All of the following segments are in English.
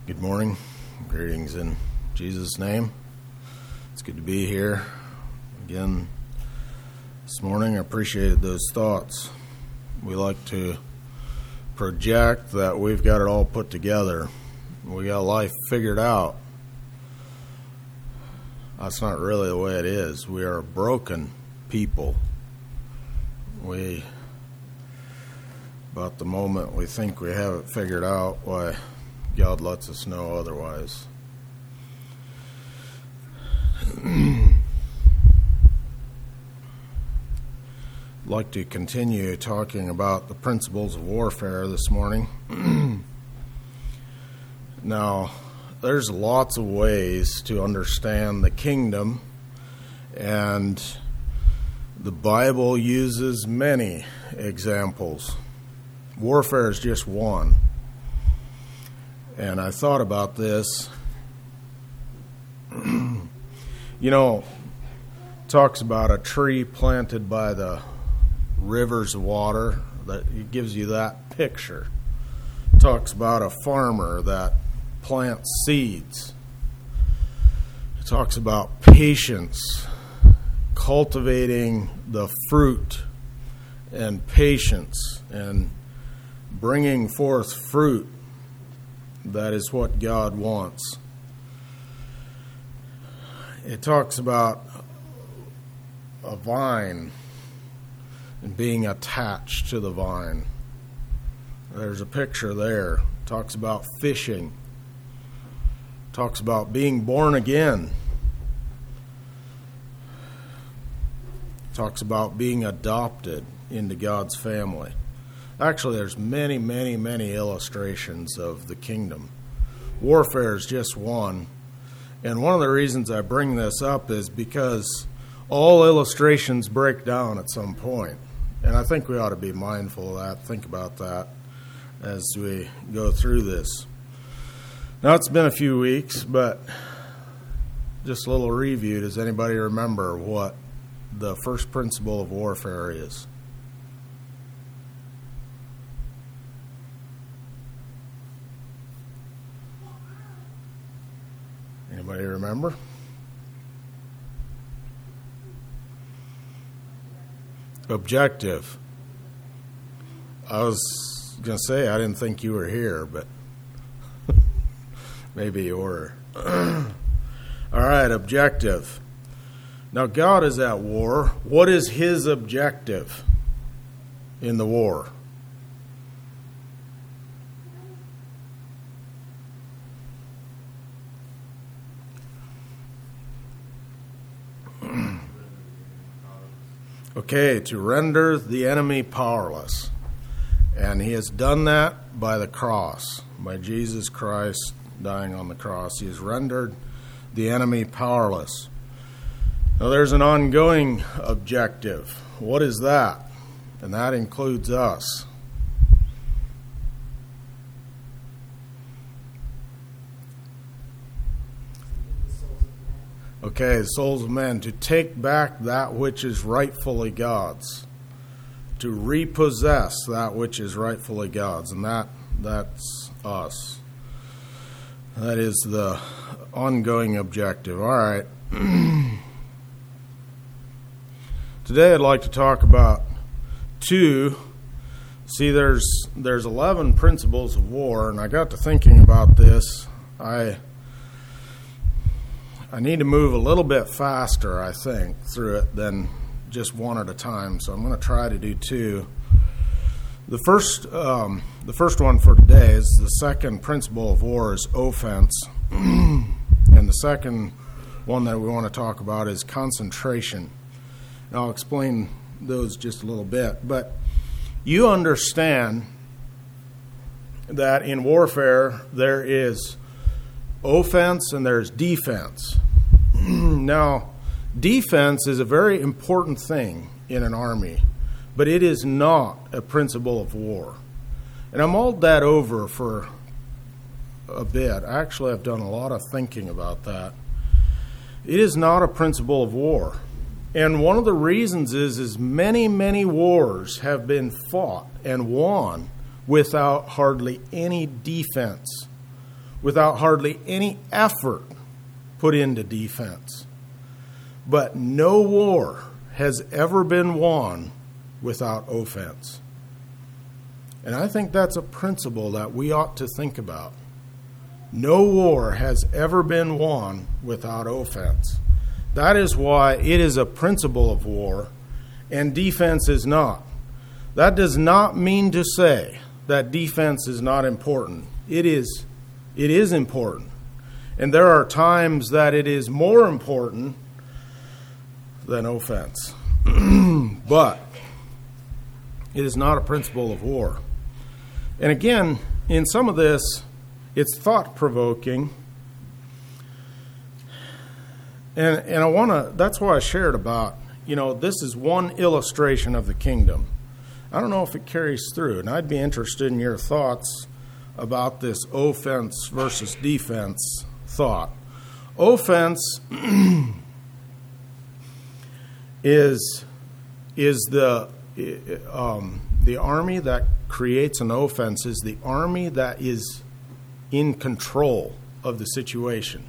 Good morning. Greetings in Jesus' name. It's good to be here again this morning. I appreciated those thoughts. We like to project that we've got it all put together. We got life figured out. That's not really the way it is. We are broken people. About the moment we think we have it figured out, why God lets us know otherwise. I'd like to continue talking about the principles of warfare this morning. Now, there's lots of ways to understand the kingdom, and the Bible uses many examples. Warfare is just one. And I thought about this. Talks about a tree planted by the rivers of water. That it gives you that picture. Talks about a farmer that plants seeds. It talks about patience, cultivating the fruit, and patience, and bringing forth fruit. That is what God wants. It talks about a vine and being attached to the vine. There's a picture there. It talks about fishing. It talks about being born again. It talks about being adopted into God's family. Actually, there's many, many, many illustrations of the kingdom. Warfare is just one. And one of the reasons I bring this up is because all illustrations break down at some point. And I think we ought to be mindful of that, think about that as we go through this. Now, it's been a few weeks, but just a little review. Does anybody remember what the first principle of warfare is? Anybody remember? Objective. I was going to say I didn't think you were here, but maybe you were. All right, objective. Now, God is at war. What is his objective in the war? Okay, to render the enemy powerless. And he has done that by the cross, by Jesus Christ dying on the cross. He has rendered the enemy powerless. Now there's an ongoing objective. What is that? And that includes us. Okay, the souls of men, to take back that which is rightfully God's, to repossess that which is rightfully God's, and that's us. That is the ongoing objective. All right. Today I'd like to talk about two. See, there's 11 principles of war, and I got to thinking about this. I need to move a little bit faster, I think, through it than just one at a time. So I'm going to try to do two. The first one for today is the second principle of war is offense, and the second one that we want to talk about is concentration. And I'll explain those just a little bit, but you understand that in warfare there is offense and there's defense. Now, defense is a very important thing in an army, but it is not a principle of war. And I mulled that over for a bit. Actually, I've done a lot of thinking about that. It is not a principle of war. And one of the reasons is many, many wars have been fought and won without hardly any defense without hardly any effort put into defense. But no war has ever been won without offense. And I think that's a principle that we ought to think about. No war has ever been won without offense. That is why it is a principle of war, and defense is not. That does not mean to say that defense is not important. It is important. And there are times that it is more important than offense. But it is not a principle of war. And again, in some of this, it's thought-provoking. And I want to, that's why I shared about, this is one illustration of the kingdom. I don't know if it carries through, and I'd be interested in your thoughts about this offense versus defense thought. Offense is the army that creates an offense is the army that is in control of the situation.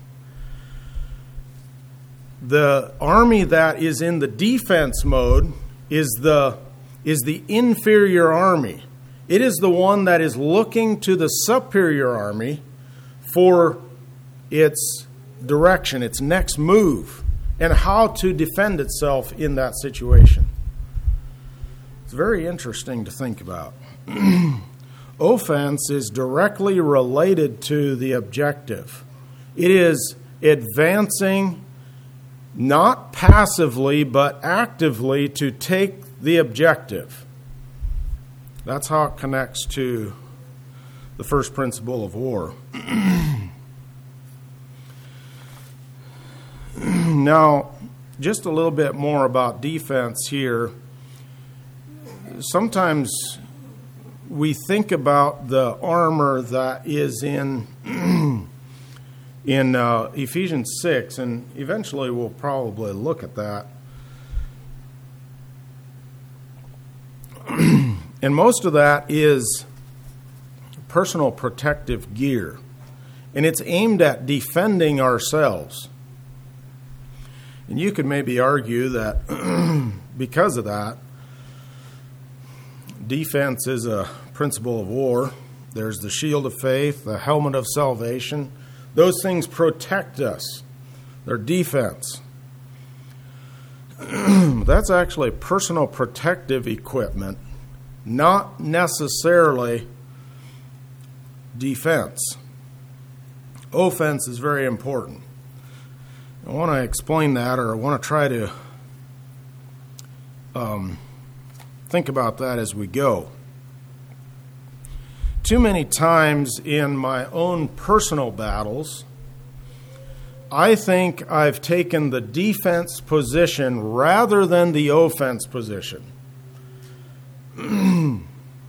The army that is in the defense mode is the inferior army. It is the one that is looking to the superior army for its direction, its next move, and how to defend itself in that situation. It's very interesting to think about. Offense is directly related to the objective. It is advancing not passively but actively to take the objective. That's how it connects to the first principle of war. Now, just a little bit more about defense here. Sometimes we think about the armor that is in Ephesians 6, and eventually we'll probably look at that. And most of that is personal protective gear, and it's aimed at defending ourselves. And you could maybe argue that because of that, defense is a principle of war. There's the shield of faith, the helmet of salvation. Those things protect us. They're defense. That's actually personal protective equipment, not necessarily defense. Offense is very important. I want to explain that, or I want to try to think about that as we go. Too many times in my own personal battles, I think I've taken the defense position rather than the offense position. I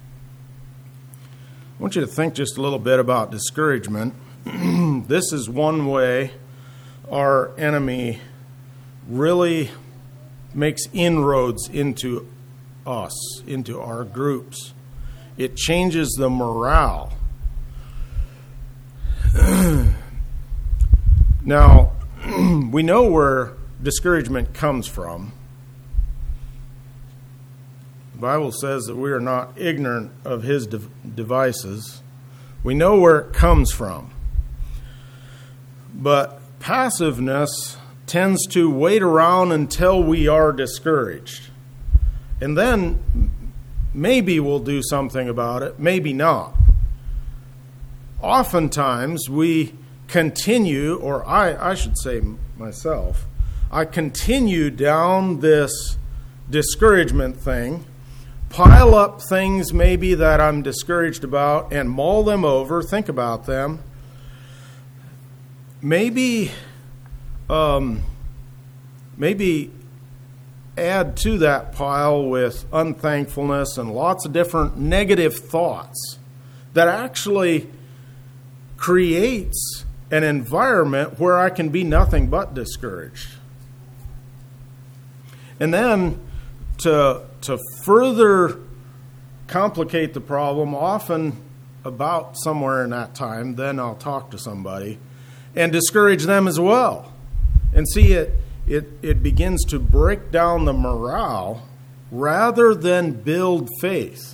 want you to think just a little bit about discouragement. This is one way our enemy really makes inroads into us, into our groups. It changes the morale. Now, we know where discouragement comes from. The Bible says that we are not ignorant of his devices. We know where it comes from. But passiveness tends to wait around until we are discouraged. And then maybe we'll do something about it, maybe not. Oftentimes we continue, or I should say myself, I continue down this discouragement thing, pile up things maybe that I'm discouraged about and mull them over, think about them. Maybe add to that pile with unthankfulness and lots of different negative thoughts that actually creates an environment where I can be nothing but discouraged. And then to further complicate the problem, often about somewhere in that time, then I'll talk to somebody and discourage them as well. And see, it begins to break down the morale rather than build faith.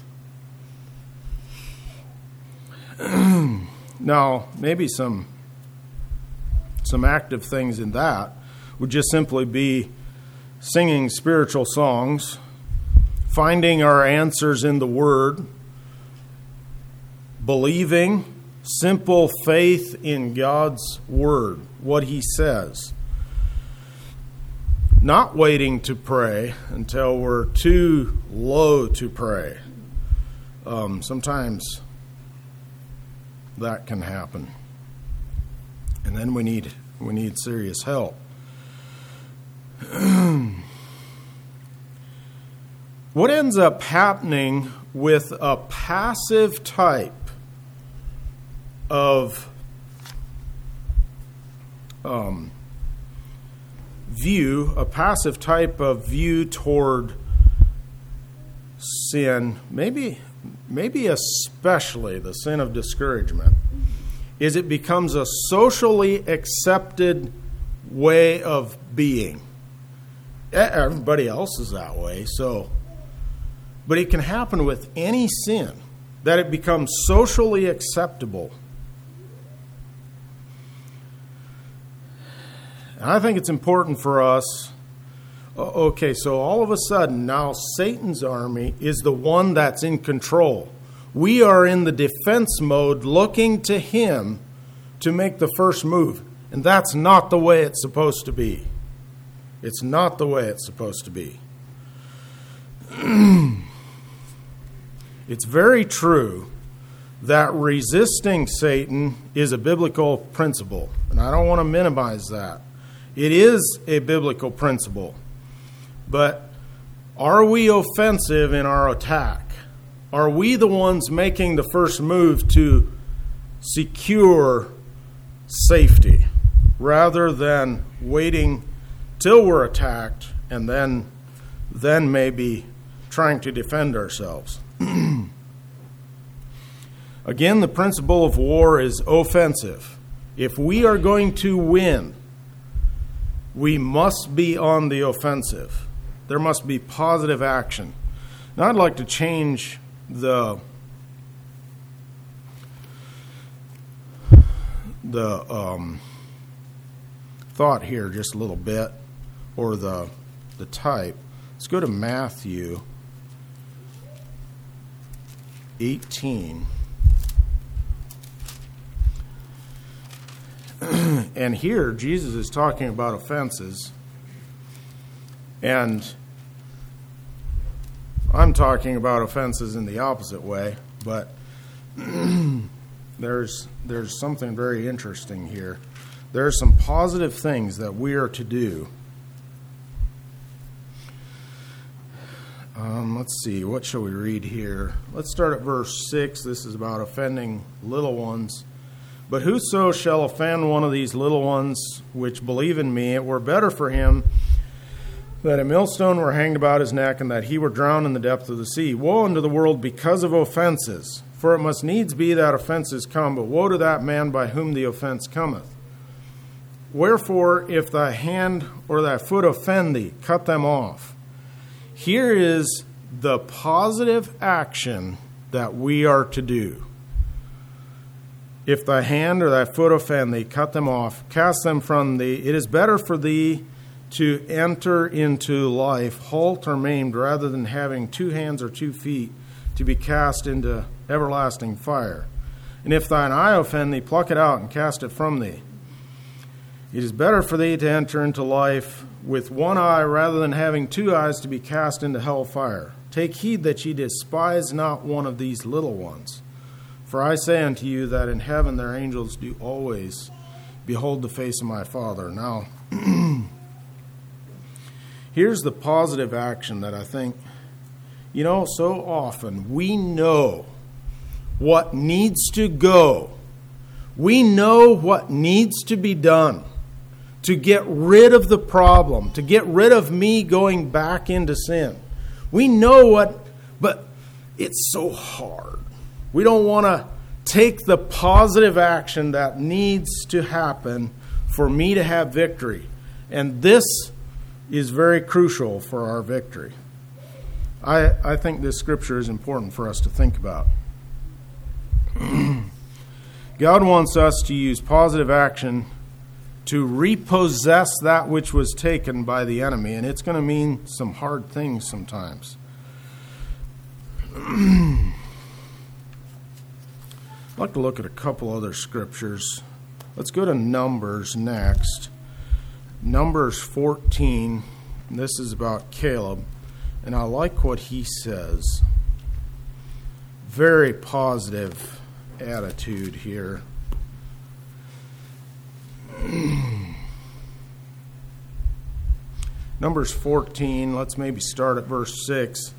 Now, maybe some active things in that would just simply be singing spiritual songs, finding our answers in the Word, believing simple faith in God's Word, what He says. Not waiting to pray until we're too low to pray. Sometimes that can happen. And then we need serious help. What ends up happening with a passive type of view, a passive type of view toward sin, maybe especially the sin of discouragement, is it becomes a socially accepted way of being. Everybody else is that way, but it can happen with any sin, that it becomes socially acceptable. And I think it's important for us. Okay, so all of a sudden now Satan's army is the one that's in control. We are in the defense mode looking to him to make the first move. And that's not the way it's supposed to be. It's not the way it's supposed to be. It's very true that resisting Satan is a biblical principle. And I don't want to minimize that. It is a biblical principle. But are we offensive in our attack? Are we the ones making the first move to secure safety rather than waiting till we're attacked and then maybe trying to defend ourselves? Again, the principle of war is offensive. If we are going to win, we must be on the offensive. There must be positive action. Now, I'd like to change the thought here just a little bit, or the type. Let's go to Matthew 18. And here, Jesus is talking about offenses. And I'm talking about offenses in the opposite way. But there's something very interesting here. There are some positive things that we are to do. Let's see, what shall we read here? Let's start at verse 6. This is about offending little ones. But whoso shall offend one of these little ones which believe in me, it were better for him that a millstone were hanged about his neck, and that he were drowned in the depth of the sea. Woe unto the world because of offenses! For it must needs be that offenses come, but woe to that man by whom the offense cometh. Wherefore, if thy hand or thy foot offend thee, cut them off. Here is the positive action that we are to do. If thy hand or thy foot offend thee, cut them off, cast them from thee. It is better for thee to enter into life halt or maimed, rather than having 2 hands or 2 feet to be cast into everlasting fire. And if thine eye offend thee, pluck it out and cast it from thee. It is better for thee to enter into life with 1 eye, rather than having 2 eyes to be cast into hell fire. Take heed that ye despise not one of these little ones. For I say unto you that in heaven their angels do always behold the face of my Father. Now, here's the positive action that I think, so often we know what needs to go. We know what needs to be done to get rid of the problem, to get rid of me going back into sin. We know what, but it's so hard. We don't want to take the positive action that needs to happen for me to have victory. And this is very crucial for our victory. I think this scripture is important for us to think about. God wants us to use positive action to repossess that which was taken by the enemy, and it's going to mean some hard things sometimes. I'd like to look at a couple other scriptures. Let's go to Numbers next. Numbers 14. This is about Caleb, and I like what he says. Very positive attitude here. Numbers 14, let's maybe start at verse 6.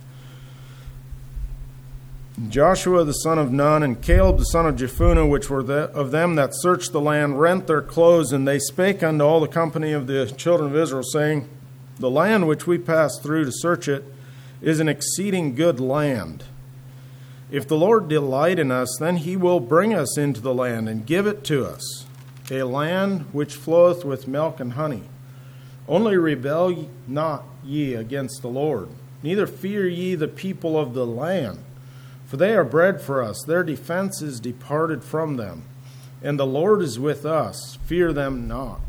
Joshua the son of Nun and Caleb the son of Jephunneh, which were of them that searched the land, rent their clothes, and they spake unto all the company of the children of Israel, saying, The land which we passed through to search it is an exceeding good land. If the Lord delight in us, then he will bring us into the land and give it to us, a land which floweth with milk and honey. Only rebel not ye against the Lord, neither fear ye the people of the land. For they are bread for us, their defense is departed from them. And the Lord is with us, fear them not.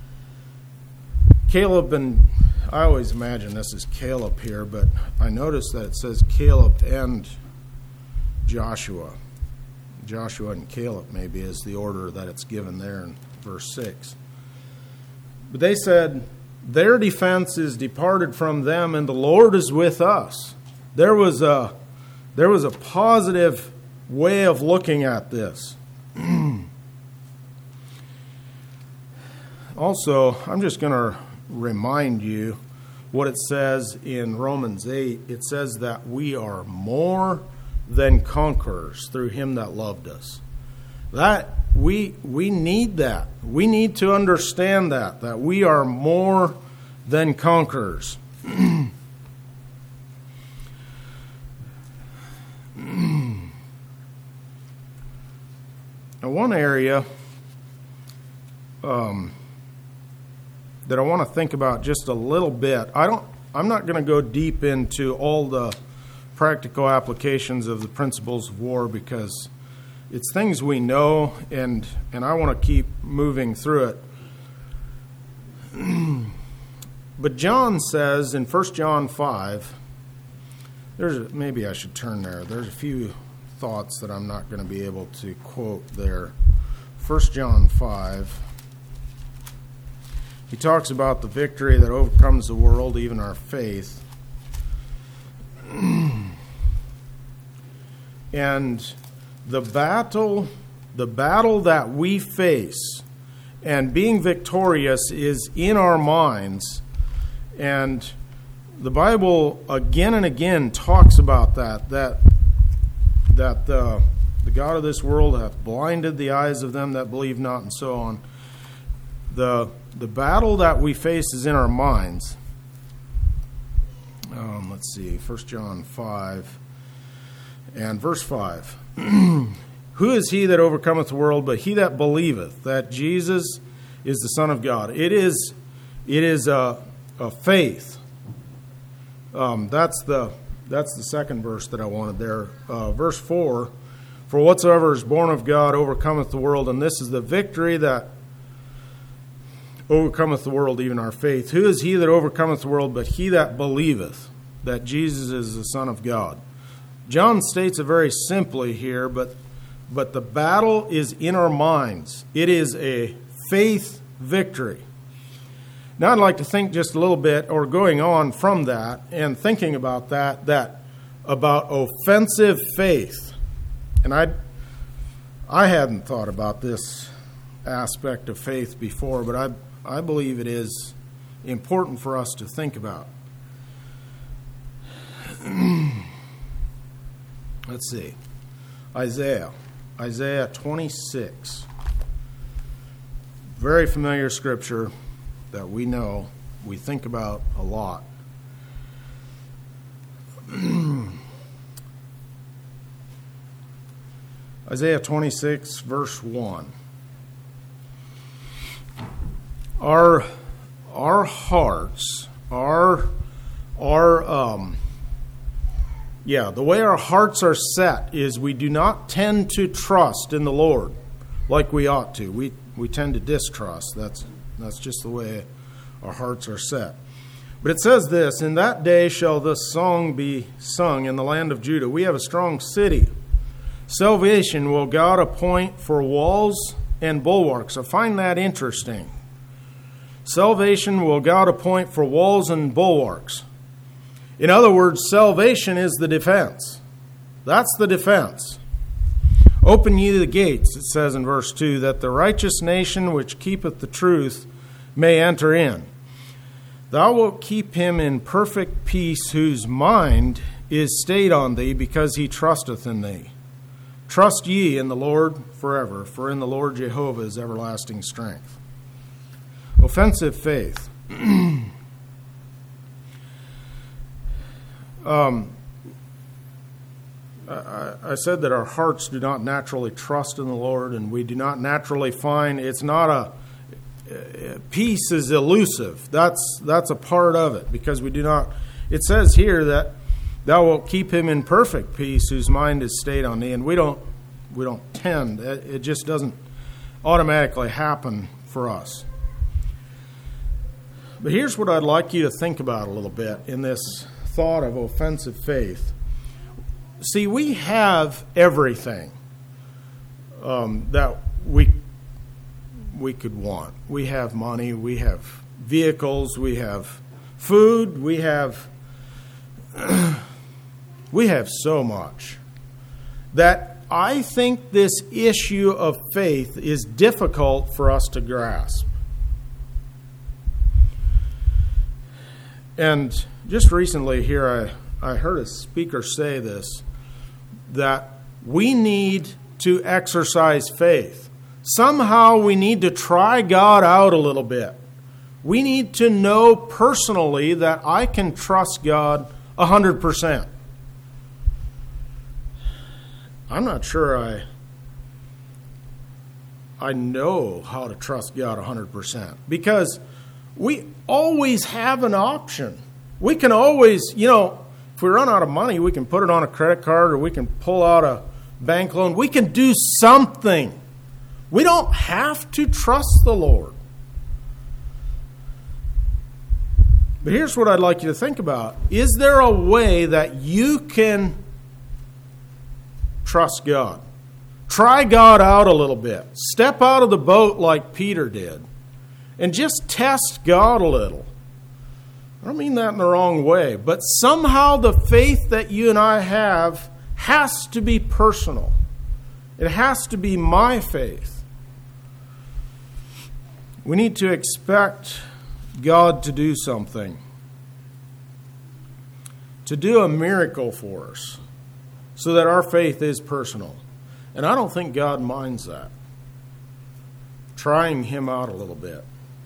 Caleb, and I always imagine this is Caleb here, but I notice that it says Caleb and Joshua. Joshua and Caleb maybe is the order that it's given there in verse 6. But they said, their defense is departed from them, and the Lord is with us. There was a positive way of looking at this. Also, I'm just going to remind you what it says in Romans 8. It says that we are more than conquerors through him that loved us. That we need that. We need to understand that we are more than conquerors. Now, one area that I want to think about just a little bit. I'm not going to go deep into all the practical applications of the principles of war because it's things we know, and I want to keep moving through it. But John says in 1 John 5, maybe I should turn there. There's a few thoughts that I'm not going to be able to quote there. 1 John 5. He talks about the victory that overcomes the world, even our faith. And the battle that we face and being victorious is in our minds. And the Bible again and again talks about that the God of this world hath blinded the eyes of them that believe not, and so on. The battle that we face is in our minds. Let's see, 1 John 5 and verse 5. Who is he that overcometh the world but he that believeth that Jesus is the Son of God? It is a faith. That's the second verse that I wanted there. Verse 4, for whatsoever is born of God overcometh the world, and this is the victory that overcometh the world, even our faith. Who is he that overcometh the world but he that believeth that Jesus is the Son of God? John states it very simply here, but the battle is in our minds. It is a faith victory. Now I'd like to think just a little bit, or going on from that and thinking about that about offensive faith. And I hadn't thought about this aspect of faith before, but I believe it is important for us to think about. Let's see. Isaiah 26. Very familiar scripture that we know, we think about a lot. Isaiah 26, verse 1. Our hearts, the way our hearts are set is we do not tend to trust in the Lord like we ought to. We tend to distrust. That's just the way our hearts are set. But it says this, in that day shall this song be sung in the land of Judah. We have a strong city. Salvation will God appoint for walls and bulwarks. I find that interesting. Salvation will God appoint for walls and bulwarks. In other words, salvation is the defense. That's the defense. Open ye the gates, it says in verse 2, that the righteous nation which keepeth the truth may enter in. Thou wilt keep him in perfect peace, whose mind is stayed on thee, because he trusteth in thee. Trust ye in the Lord forever, for in the Lord Jehovah is everlasting strength. Offensive faith. I said that our hearts do not naturally trust in the Lord, and we do not naturally find it's not peace is elusive. That's a part of it, because we do not. It says here that thou wilt keep him in perfect peace, whose mind is stayed on thee, and we don't tend. It just doesn't automatically happen for us. But here's what I'd like you to think about a little bit in this thought of offensive faith. See, we have everything that we could want. We have money, we have vehicles, we have food, we have so much that I think this issue of faith is difficult for us to grasp. And just recently here, I heard a speaker say this, that we need to exercise faith. Somehow we need to try God out a little bit. We need to know personally that I can trust God 100%. I'm not sure I know how to trust God 100%, because we always have an option. We can always, if we run out of money, we can put it on a credit card, or we can pull out a bank loan. We can do something. We don't have to trust the Lord. But here's what I'd like you to think about. Is there a way that you can trust God? Try God out a little bit. Step out of the boat like Peter did, and just test God a little. I don't mean that in the wrong way, but somehow the faith that you and I have has to be personal. It has to be my faith. We need to expect God to do something, to do a miracle for us, so that our faith is personal. And I don't think God minds that. Trying Him out a little bit.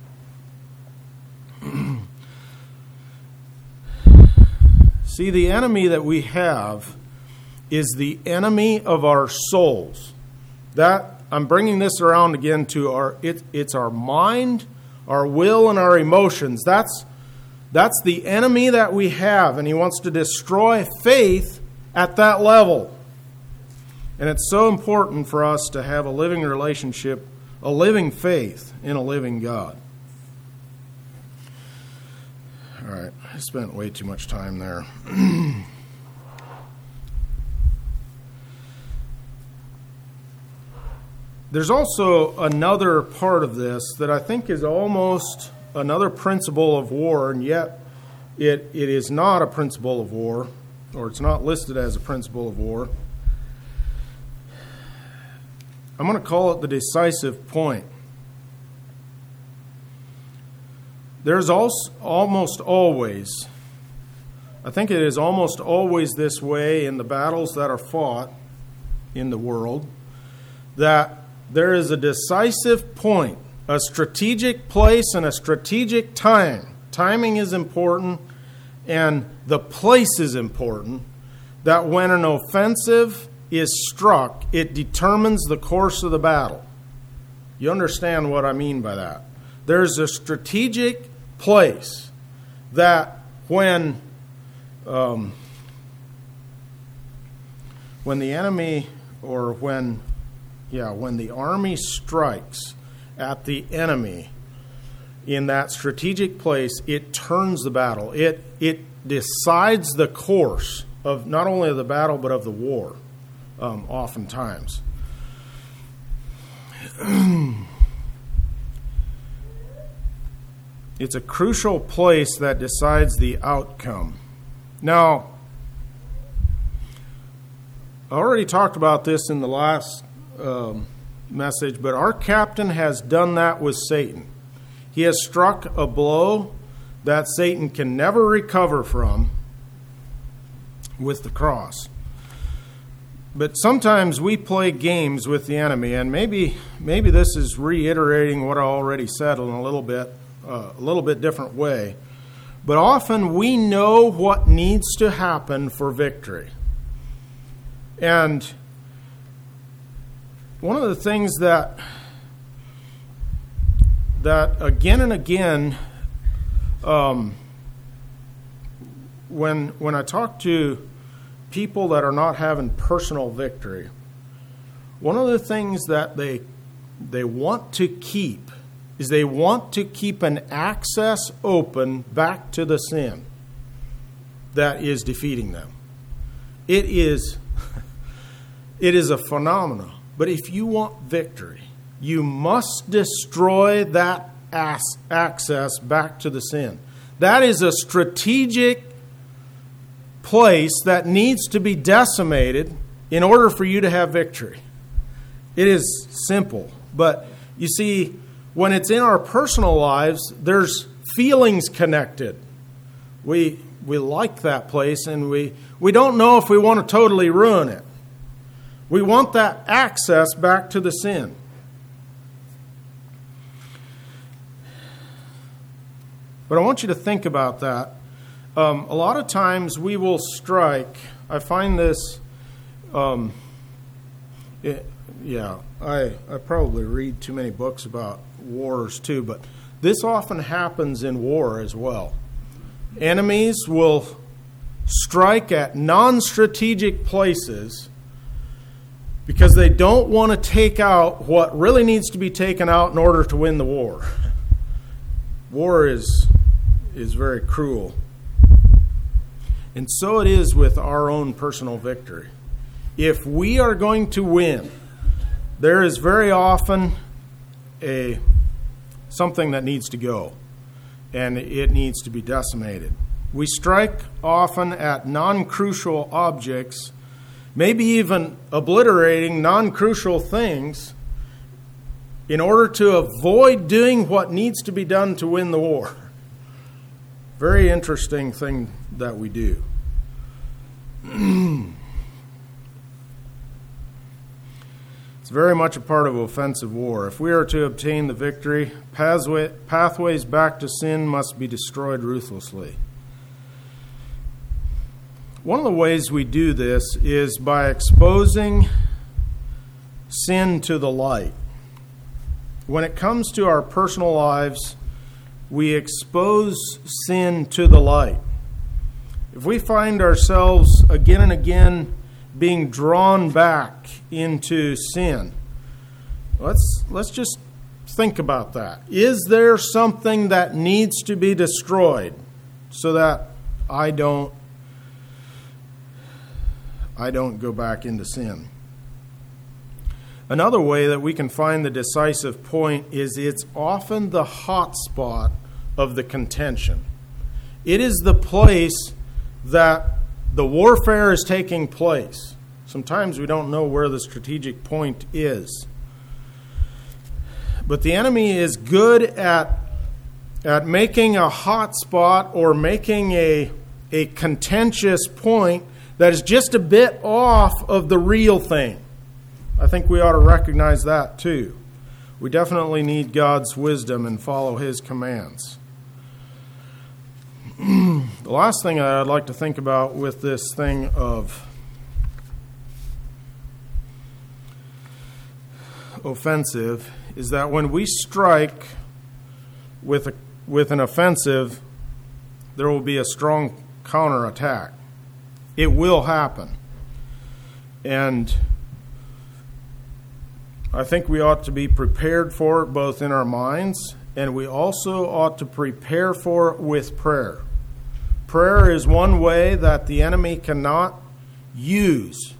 See, the enemy that we have is the enemy of our souls. That I'm bringing this around again to it's our mind, our will, and our emotions. That's the enemy that we have, and he wants to destroy faith at that level. And it's so important for us to have a living relationship, a living faith in a living God. All right, I spent way too much time there. There's also another part of this that I think is almost another principle of war, and yet it is not a principle of war, or it's not listed as a principle of war. I'm going to call it the decisive point. There's also almost always, I think it is almost always this way in the battles that are fought in the world, that there is a decisive point, a strategic place and a strategic time. Timing is important, and the place is important, that when an offensive is struck, it determines the course of the battle. You understand what I mean by that? There's a strategic place that when the enemy or when the army strikes at the enemy in that strategic place, it turns the battle. It decides the course of not only of the battle but of the war, oftentimes. It's a crucial place that decides the outcome. Now, I already talked about this in the last message, but our captain has done that with Satan. He has struck a blow that Satan can never recover from with the cross. But sometimes we play games with the enemy, and maybe this is reiterating what I already said in a little bit different way. But often we know what needs to happen for victory. And one of the things that again and again, when I talk to people that are not having personal victory, one of the things that they want to keep is they want to keep an access open back to the sin that is defeating them. It is a phenomenon. But if you want victory, you must destroy that access back to the sin. That is a strategic place that needs to be decimated in order for you to have victory. It is simple. But you see, when it's in our personal lives, there's feelings connected. We like that place, and we don't know if we want to totally ruin it. We want that access back to the sin. But I want you to think about that. A lot of times we will strike. I find this, I probably read too many books about wars too, but this often happens in war as well. Enemies will strike at non-strategic places because they don't want to take out what really needs to be taken out in order to win the war. War is very cruel. And so it is with our own personal victory. If we are going to win, there is very often something that needs to go, and it needs to be decimated. We strike often at non-crucial objects, maybe even obliterating non-crucial things in order to avoid doing what needs to be done to win the war. Very interesting thing that we do. It's very much a part of offensive war. If we are to obtain the victory, pathways back to sin must be destroyed ruthlessly. One of the ways we do this is by exposing sin to the light. When it comes to our personal lives, we expose sin to the light. If we find ourselves again and again being drawn back into sin, let's just think about that. Is there something that needs to be destroyed so that I don't go back into sin? Another way that we can find the decisive point is it's often the hot spot of the contention. It is the place that the warfare is taking place. Sometimes we don't know where the strategic point is. But the enemy is good at making a hot spot or making a contentious point that is just a bit off of the real thing. I think we ought to recognize that too. We definitely need God's wisdom and follow His commands. The last thing that I'd like to think about with this thing of offensive is that when we strike with an offensive, there will be a strong counterattack. It will happen. And I think we ought to be prepared for it both in our minds, and we also ought to prepare for it with prayer. Prayer is one way that the enemy cannot use.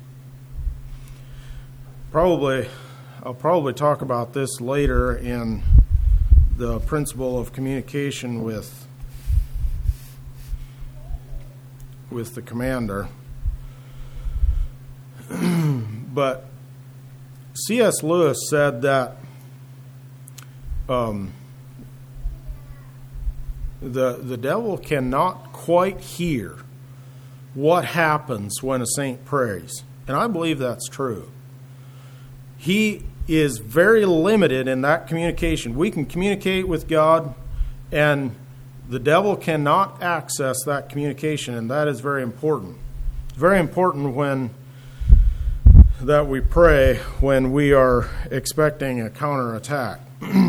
I'll probably talk about this later in the principle of communication with the commander. But C.S. Lewis said that the devil cannot quite hear what happens when a saint prays. And I believe that's true. He is very limited in that communication. We can communicate with God, and the devil cannot access that communication, and that is very important. It's very important that we pray when we are expecting a counterattack.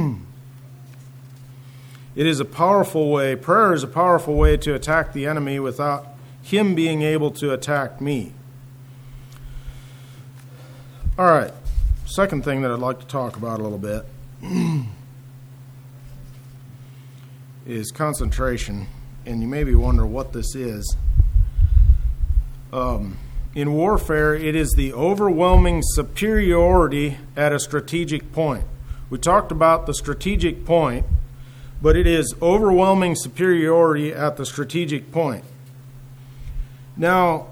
It is a powerful way. Prayer is a powerful way to attack the enemy without him being able to attack me. All right. Second thing that I'd like to talk about a little bit is concentration. And you maybe wonder what this is. In warfare, it is the overwhelming superiority at a strategic point. We talked about the strategic point, but it is overwhelming superiority at the strategic point. Now,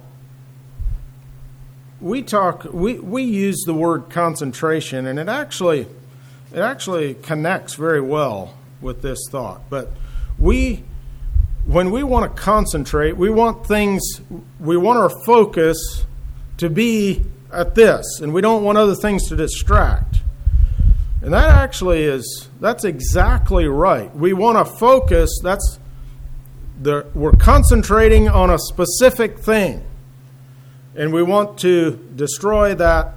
we use the word concentration, and it actually connects very well with this thought. But when we want to concentrate, we want our focus to be at this, and we don't want other things to distract. And that's exactly right. We want to focus, we're concentrating on a specific thing. And we want to destroy that,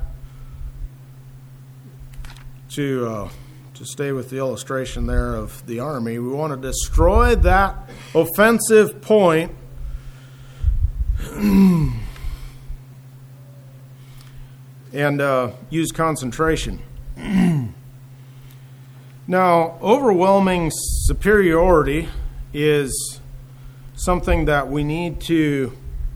to stay with the illustration there of the army, we want to destroy that offensive point and use concentration. Now, overwhelming superiority is something that we need to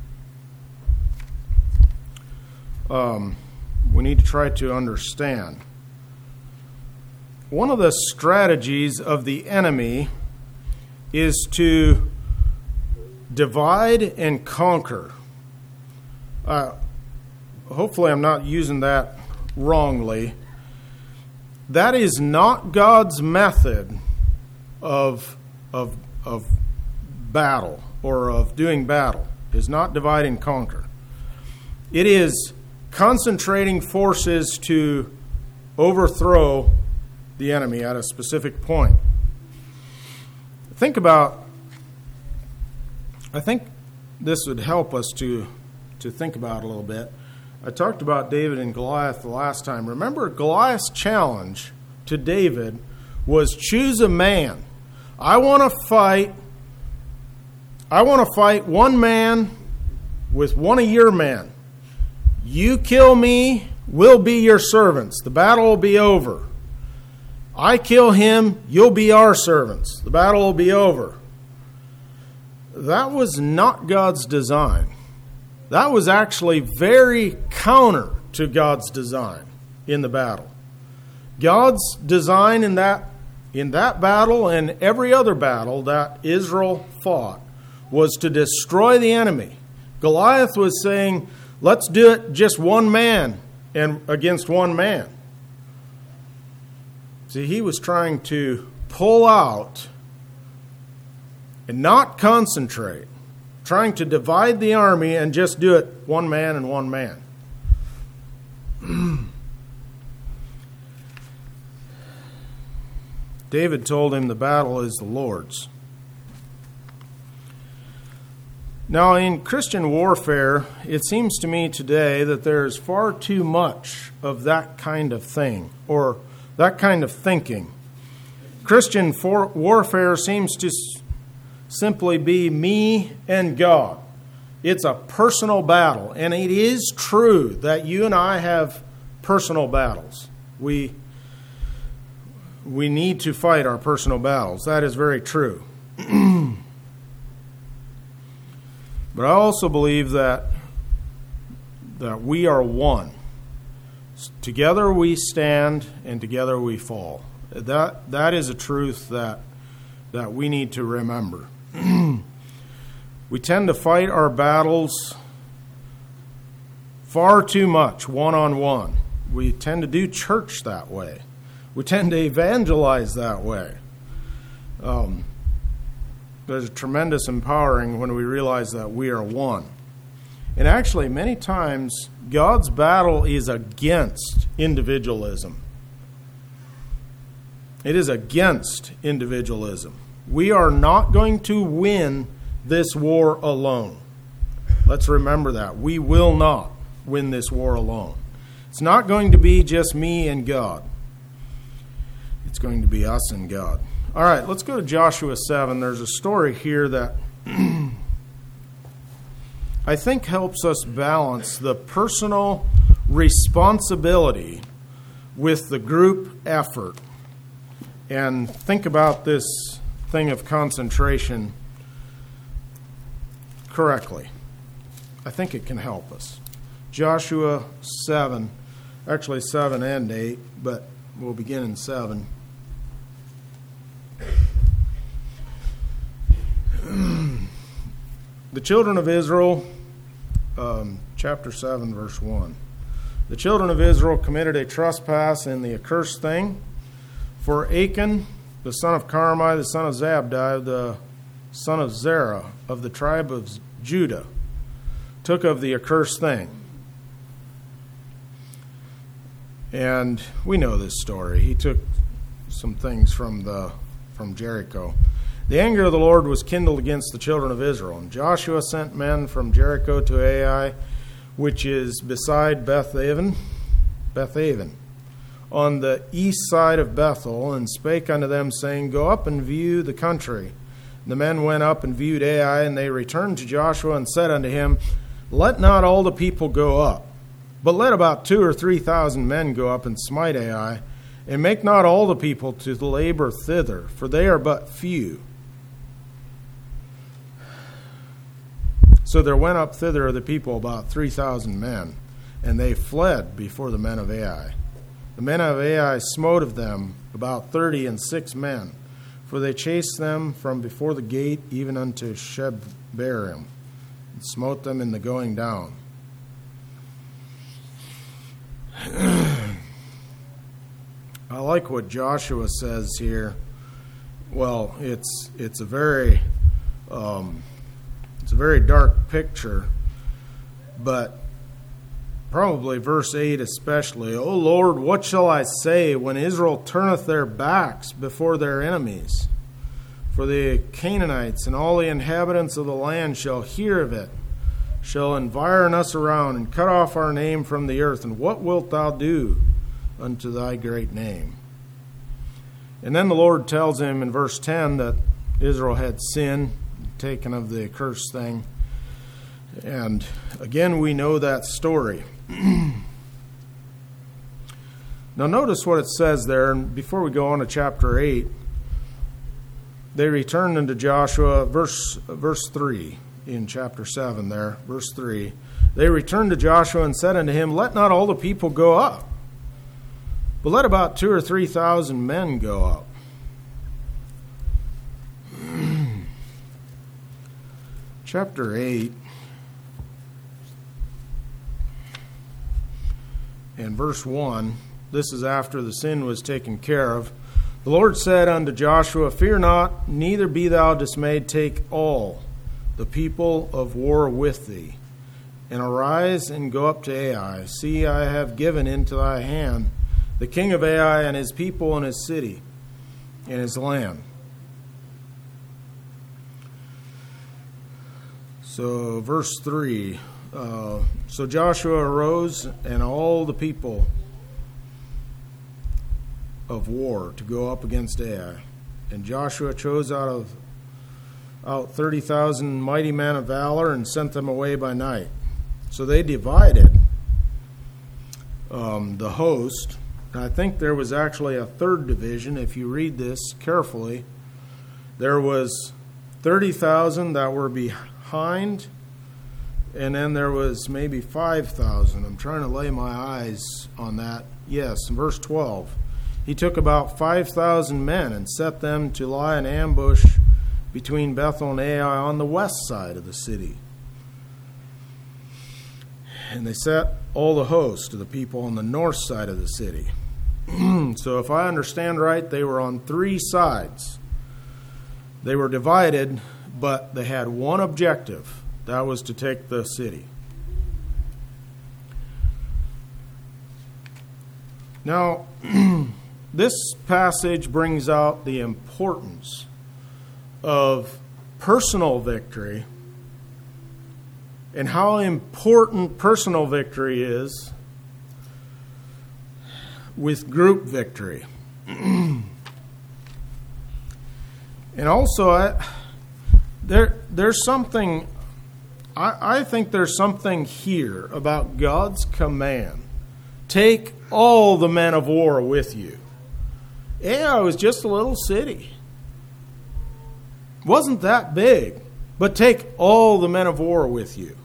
try to understand. One of the strategies of the enemy is to divide and conquer. Hopefully I'm not using that wrongly. That is not God's method of battle or of doing battle. It is not divide and conquer. It is concentrating forces to overthrow the enemy at a specific point. I think this would help us to think about a little bit. I talked about David and Goliath the last time. Remember, Goliath's challenge to David was choose a man. I want to fight one man with one of your men. You kill me, we'll be your servants. The battle will be over. I kill him, you'll be our servants. The battle will be over. That was not God's design. That was actually very counter to God's design in the battle. God's design in that battle and every other battle that Israel fought was to destroy the enemy. Goliath was saying, let's do it just one man and against one man. See, he was trying to pull out and not concentrate, trying to divide the army and just do it one man and one man. David told him the battle is the Lord's. Now, in Christian warfare, it seems to me today that there's far too much of that kind of thing, or that kind of thinking. Christian warfare seems to simply be me and God. It's a personal battle, and it is true that you and I have personal battles. We need to fight our personal battles. That is very true. But I also believe that we are one. Together we stand, and together we fall. That is a truth that we need to remember. We tend to fight our battles far too much, one-on-one. We tend to do church that way. We tend to evangelize that way. There's a tremendous empowering when we realize that we are one. And actually, many times, God's battle is against individualism. It is against individualism. We are not going to win this war alone. Let's remember that. We will not win this war alone. It's not going to be just me and God. It's going to be us and God. All right, let's go to Joshua 7. There's a story here that I think helps us balance the personal responsibility with the group effort. And think about this thing of concentration correctly. I think it can help us. Joshua 7, actually 7 and 8, but we'll begin in 7. The children of Israel, chapter 7, verse 1. The children of Israel committed a trespass in the accursed thing, for Achan, the son of Carmi, the son of Zabdi, the son of Zerah, of the tribe of Judah, took of the accursed thing. And we know this story. He took some things from Jericho. The anger of the Lord was kindled against the children of Israel, and Joshua sent men from Jericho to Ai, which is beside Bethaven, on the east side of Bethel, and spake unto them, saying, Go up and view the country. And the men went up and viewed Ai, and they returned to Joshua and said unto him, Let not all the people go up, but let about 2,000 or 3,000 men go up and smite Ai, and make not all the people to labor thither, for they are but few. So there went up thither of the people about 3,000 men, and they fled before the men of Ai. The men of Ai smote of them about 36 men, for they chased them from before the gate even unto Shebarim, and smote them in the going down. I like what Joshua says here. Well, it's a very dark picture, but probably verse 8 especially. O Lord, what shall I say when Israel turneth their backs before their enemies? For the Canaanites and all the inhabitants of the land shall hear of it, shall environ us around, and cut off our name from the earth. And what wilt thou do unto thy great name? And then the Lord tells him in verse 10 that Israel had sinned, taken of the accursed thing. And again, we know that story. Now notice what it says there, and before we go on to chapter 8, they returned unto Joshua, verse 3 in chapter 7 there, verse 3. They returned to Joshua and said unto him, Let not all the people go up, but let about 2,000 or 3,000 men go up. Chapter 8 and verse 1, this is after the sin was taken care of. The Lord said unto Joshua, Fear not, neither be thou dismayed. Take all the people of war with thee, and arise and go up to Ai. See, I have given into thy hand the king of Ai and his people and his city and his land. So verse 3, so Joshua arose and all the people of war to go up against Ai. And Joshua chose out 30,000 mighty men of valor and sent them away by night. So they divided the host. And I think there was actually a third division. If you read this carefully, there was 30,000 that were behind, and then there was maybe 5,000. I'm trying to lay my eyes on that. Yes, in verse 12. He took about 5,000 men and set them to lie in ambush between Bethel and Ai on the west side of the city. And they set all the host of the people on the north side of the city. So if I understand right, they were on three sides. They were divided, but they had one objective. That was to take the city. Now, this passage brings out the importance of personal victory and how important personal victory is with group victory. And also, there's something, I think there's something here about God's command. Take all the men of war with you. Ai was just a little city. Wasn't that big, but take all the men of war with you.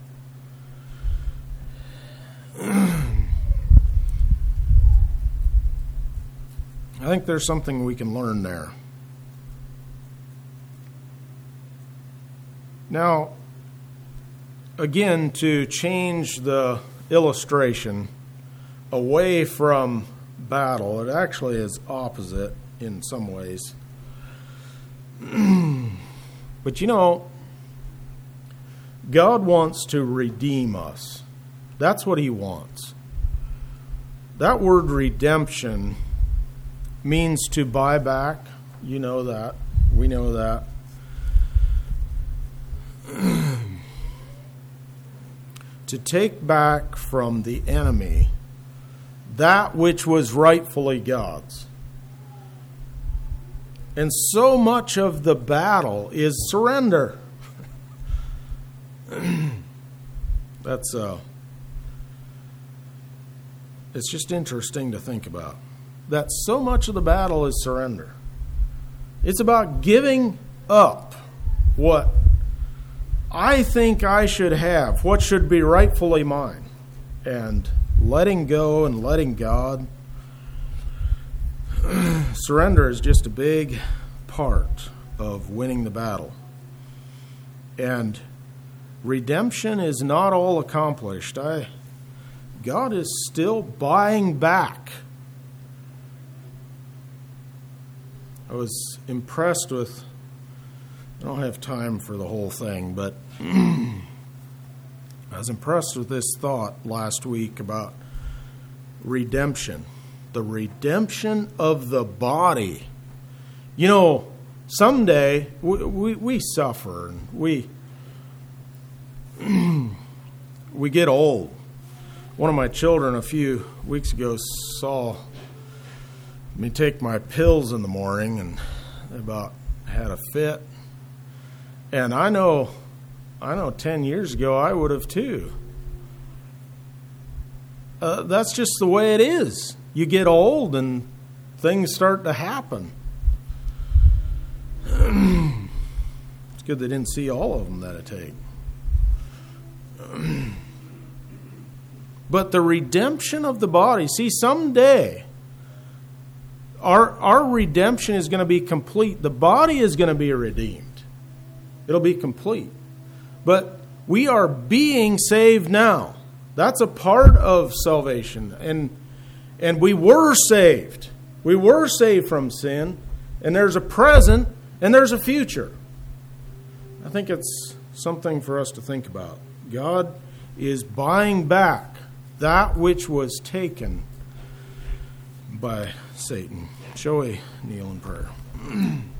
I think there's something we can learn there. Now, again, to change the illustration away from battle, it actually is opposite in some ways. But you know, God wants to redeem us. That's what He wants. That word redemption means to buy back. You know that. We know that. To take back from the enemy that which was rightfully God's. And so much of the battle is surrender. It's just interesting to think about. That so much of the battle is surrender. It's about giving up what I think I should have, what should be rightfully mine, and letting go and letting God. Surrender is just a big part of winning the battle. And redemption is not all accomplished. God is still buying back. I was impressed with, I don't have time for the whole thing, but I was impressed with this thought last week about redemption. The redemption of the body. You know, someday we suffer and we get old. One of my children a few weeks ago saw me take my pills in the morning and about had a fit. And I know 10 years ago I would have too. That's just the way it is. You get old and things start to happen. It's good they didn't see all of them that it take. But the redemption of the body, see, someday our redemption is going to be complete. The body is going to be redeemed. It'll be complete. But we are being saved now. That's a part of salvation. And we were saved. We were saved from sin. And there's a present and there's a future. I think it's something for us to think about. God is buying back that which was taken by Satan. Shall we kneel in prayer?